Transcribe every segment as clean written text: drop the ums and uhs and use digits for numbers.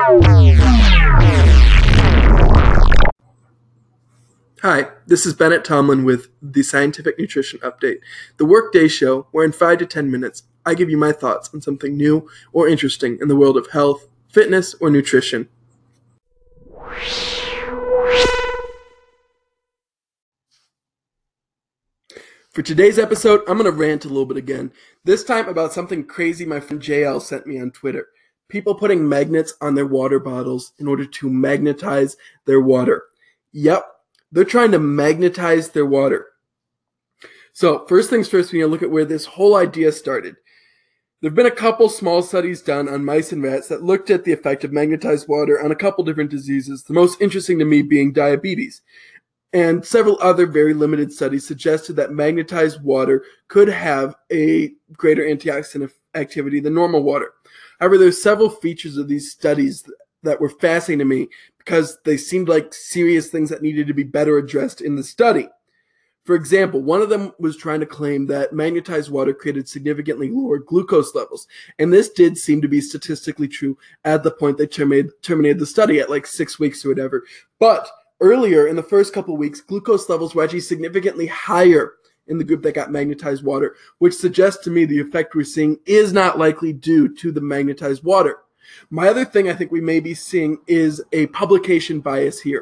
Hi, this is Bennett Tomlin with the Scientific Nutrition Update, the workday show where in 5 to 10 minutes I give you my thoughts on something new or interesting in the world of health, fitness, or nutrition. For today's episode, I'm going to rant a little bit again, this time about something crazy my friend JL sent me on Twitter. People putting magnets on their water bottles in order to magnetize their water. Yep, they're trying to magnetize their water. So first things first, we need to look at where this whole idea started. There have been a couple small studies done on mice and rats that looked at the effect of magnetized water on a couple different diseases, the most interesting to me being diabetes. And several other very limited studies suggested that magnetized water could have a greater antioxidant activity than normal water. However, there's several features of these studies that were fascinating to me because they seemed like serious things that needed to be better addressed in the study. For example, one of them was trying to claim that magnetized water created significantly lower glucose levels. And this did seem to be statistically true at the point they terminated the study at like 6 weeks or whatever. But earlier in the first couple of weeks, glucose levels were actually significantly higher in the group that got magnetized water, which suggests to me the effect we're seeing is not likely due to the magnetized water. My other thing I think we may be seeing is a publication bias here.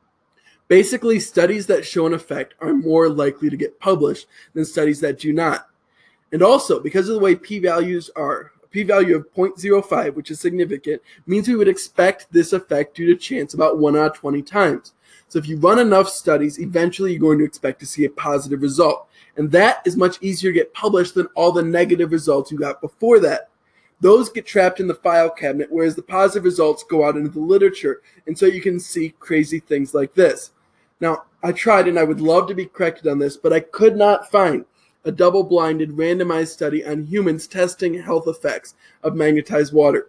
Basically, studies that show an effect are more likely to get published than studies that do not. And also, because of the way p-values are, a p-value of 0.05, which is significant, means we would expect this effect due to chance about 1 out of 20 times. So if you run enough studies, eventually you're going to expect to see a positive result. And that is much easier to get published than all the negative results you got before that. Those get trapped in the file cabinet, whereas the positive results go out into the literature, and so you can see crazy things like this. Now, I tried, and I would love to be corrected on this, but I could not find a double-blinded, randomized study on humans testing health effects of magnetized water.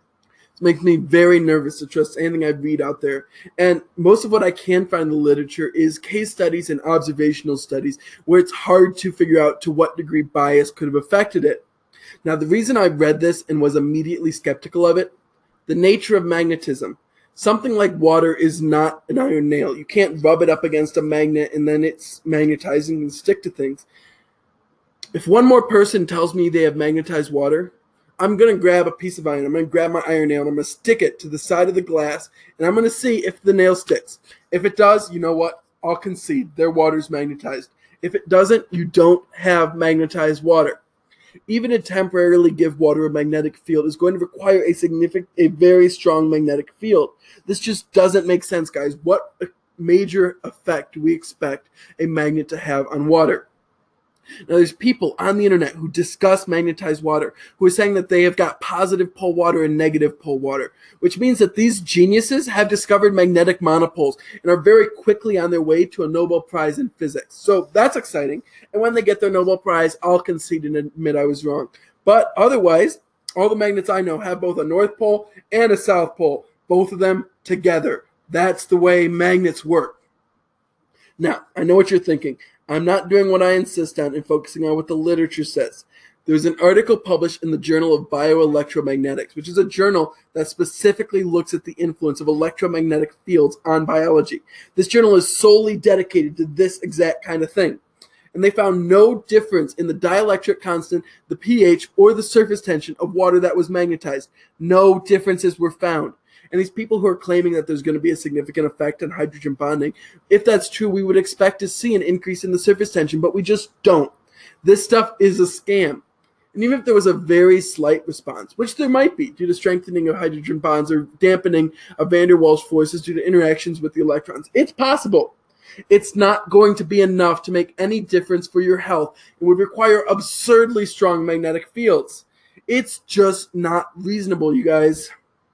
It makes me very nervous to trust anything I read out there. And most of what I can find in the literature is case studies and observational studies where it's hard to figure out to what degree bias could have affected it. Now, the reason I read this and was immediately skeptical of it, the nature of magnetism. Something like water is not an iron nail. You can't rub it up against a magnet and then it's magnetizing and stick to things. If one more person tells me they have magnetized water, I'm going to grab a piece of iron. I'm going to grab my iron nail and I'm going to stick it to the side of the glass and I'm going to see if the nail sticks. If it does, you know what? I'll concede their water's magnetized. If it doesn't, you don't have magnetized water. Even to temporarily give water a magnetic field is going to require a very strong magnetic field. This just doesn't make sense, guys. What major effect do we expect a magnet to have on water? Now, there's people on the internet who discuss magnetized water who are saying that they have got positive pole water and negative pole water, which means that these geniuses have discovered magnetic monopoles and are very quickly on their way to a Nobel Prize in physics. So that's exciting. And when they get their Nobel Prize, I'll concede and admit I was wrong. But otherwise, all the magnets I know have both a North Pole and a South Pole, both of them together. That's the way magnets work. Now, I know what you're thinking. I'm not doing what I insist on and focusing on what the literature says. There's an article published in the Journal of Bioelectromagnetics, which is a journal that specifically looks at the influence of electromagnetic fields on biology. This journal is solely dedicated to this exact kind of thing. And they found no difference in the dielectric constant, the pH, or the surface tension of water that was magnetized. No differences were found. And these people who are claiming that there's going to be a significant effect on hydrogen bonding, if that's true, we would expect to see an increase in the surface tension, but we just don't. This stuff is a scam. And even if there was a very slight response, which there might be due to strengthening of hydrogen bonds or dampening of van der Waals forces due to interactions with the electrons, it's possible. It's not going to be enough to make any difference for your health. It would require absurdly strong magnetic fields. It's just not reasonable, you guys.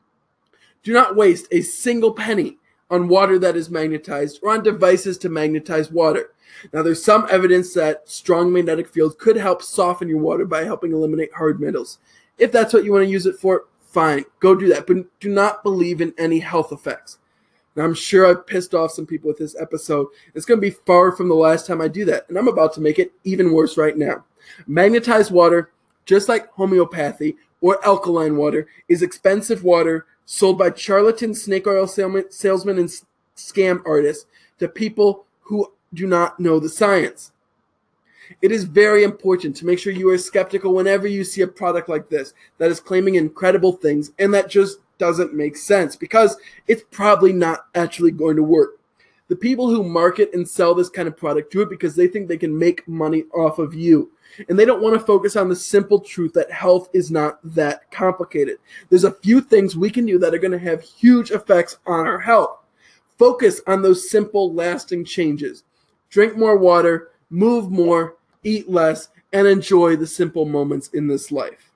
Do not waste a single penny on water that is magnetized or on devices to magnetize water. Now, there's some evidence that strong magnetic fields could help soften your water by helping eliminate hard metals. If that's what you want to use it for, fine, go do that. But do not believe in any health effects. Now, I'm sure I've pissed off some people with this episode. It's going to be far from the last time I do that, and I'm about to make it even worse right now. Magnetized water, just like homeopathy or alkaline water, is expensive water sold by charlatan snake oil salesmen and scam artists to people who do not know the science. It is very important to make sure you are skeptical whenever you see a product like this that is claiming incredible things and that just doesn't make sense, because it's probably not actually going to work. The people who market and sell this kind of product do it because they think they can make money off of you. And they don't want to focus on the simple truth that health is not that complicated. There's a few things we can do that are going to have huge effects on our health. Focus on those simple, lasting changes. Drink more water, move more, eat less, and enjoy the simple moments in this life.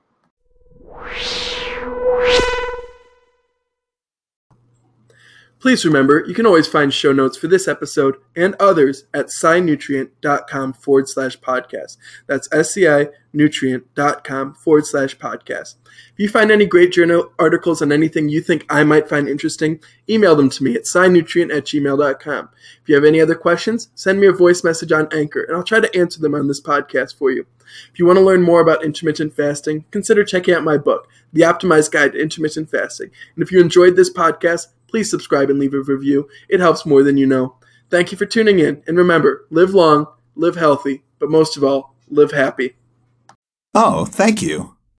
Please remember, you can always find show notes for this episode and others at scinutrient.com/podcast. That's scinutrient.com/podcast. If you find any great journal articles on anything you think I might find interesting, email them to me at scinutrient@gmail.com. If you have any other questions, send me a voice message on Anchor, and I'll try to answer them on this podcast for you. If you want to learn more about intermittent fasting, consider checking out my book, The Optimized Guide to Intermittent Fasting. And if you enjoyed this podcast, please subscribe and leave a review. It helps more than you know. Thank you for tuning in. And remember, live long, live healthy, but most of all, live happy. Oh, thank you.